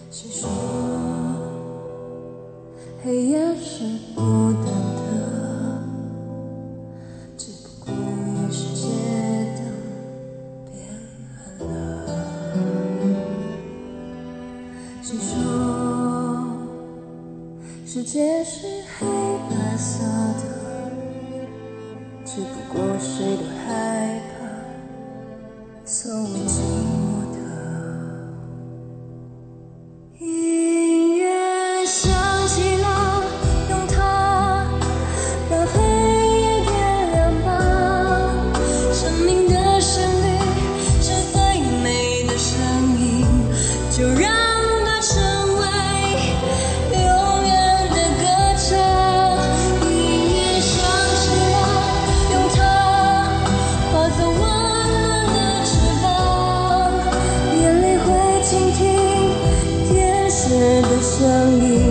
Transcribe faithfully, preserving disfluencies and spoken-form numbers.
谁说黑夜是孤单的？只不过也是街灯变暗了。谁说世界是黑白色的？只不过谁都害怕所谓寂寞的。音乐响起了，用它把黑夜点亮吧。生命的旋律是最美的声音，就让它成为永远的歌唱。音乐响起了，用它化作温暖的翅膀，眼泪会倾听天使的声音。